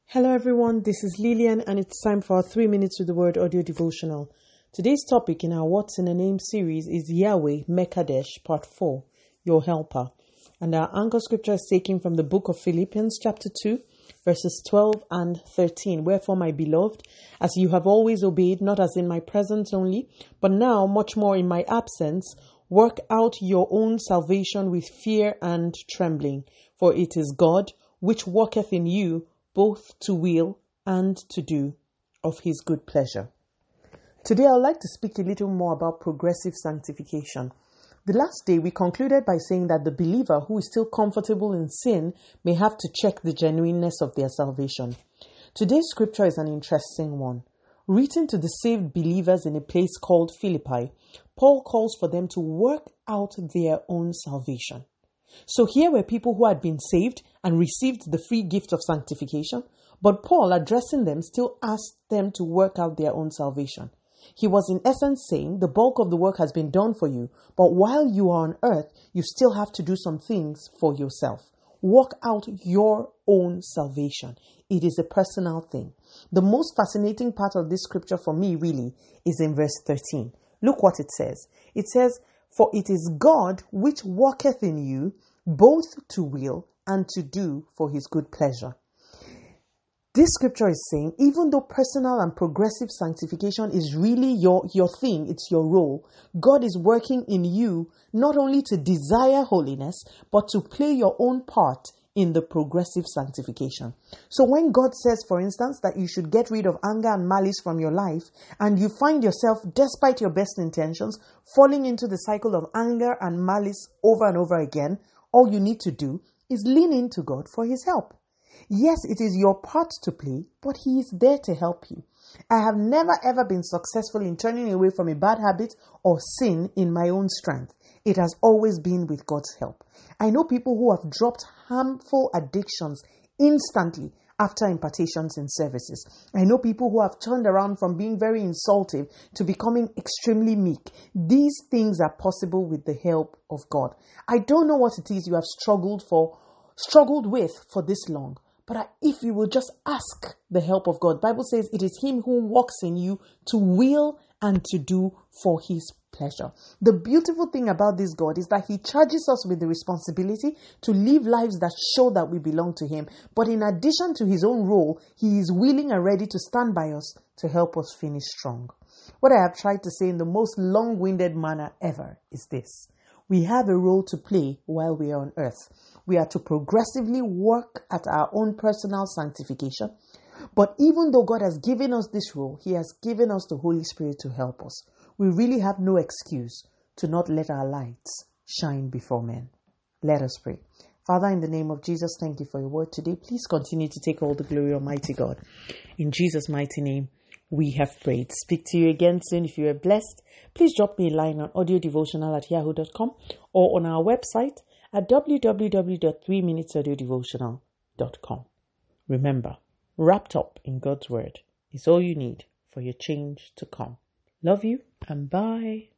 Hello everyone, this is Lillian and it's time for our 3 minutes with the word audio devotional. Today's topic in our What's in a Name series is Yahweh Mekadesh Part 4, Your Helper. And our anchor scripture is taken from the book of Philippians chapter 2, verses 12 and 13. Wherefore, my beloved, as you have always obeyed, not as in my presence only, but now much more in my absence, work out your own salvation with fear and trembling. For it is God which worketh in you both to will and to do of his good pleasure. Today I would like to speak a little more about progressive sanctification. The last day we concluded by saying that the believer who is still comfortable in sin may have to check the genuineness of their salvation. Today's scripture is an interesting one. Written to the saved believers in a place called Philippi, Paul calls for them to work out their own salvation. So here were people who had been saved and received the free gift of sanctification, but Paul, addressing them, still asked them to work out their own salvation. He was in essence saying the bulk of the work has been done for you, but while you are on earth, you still have to do some things for yourself. Work out your own salvation. It is a personal thing. The most fascinating part of this scripture for me really is in verse 13. Look what it says. It says, "For it is God which worketh in you both to will and to do for his good pleasure." This scripture is saying, even though personal and progressive sanctification is really your thing, it's your role, God is working in you not only to desire holiness, but to play your own part in the progressive sanctification. So when God says, for instance, that you should get rid of anger and malice from your life, and you find yourself, despite your best intentions, falling into the cycle of anger and malice over and over again, all you need to do is lean into God for his help. Yes, it is your part to play, but he is there to help you. I have never ever been successful in turning away from a bad habit or sin in my own strength. It has always been with God's help. I know people who have dropped harmful addictions instantly after impartations in services. I know people who have turned around from being very insultive to becoming extremely meek. These things are possible with the help of God. I don't know what it is you have struggled with for this long. But if you will just ask the help of God, Bible says it is him who works in you to will and to do for his pleasure. The beautiful thing about this God is that he charges us with the responsibility to live lives that show that we belong to him. But in addition to his own role, he is willing and ready to stand by us to help us finish strong. What I have tried to say in the most long-winded manner ever is this. We have a role to play while we are on earth. We are to progressively work at our own personal sanctification. But even though God has given us this role, he has given us the Holy Spirit to help us. We really have no excuse to not let our lights shine before men. Let us pray. Father, in the name of Jesus, thank you for your word today. Please continue to take all the glory, Almighty God. In Jesus' mighty name, we have prayed. Speak to you again soon. If you are blessed, please drop me a line on audiodevotional@yahoo.com or on our website at www.3minutesaudiodevotional.com. Remember, wrapped up in God's word is all you need for your change to come. Love you and bye.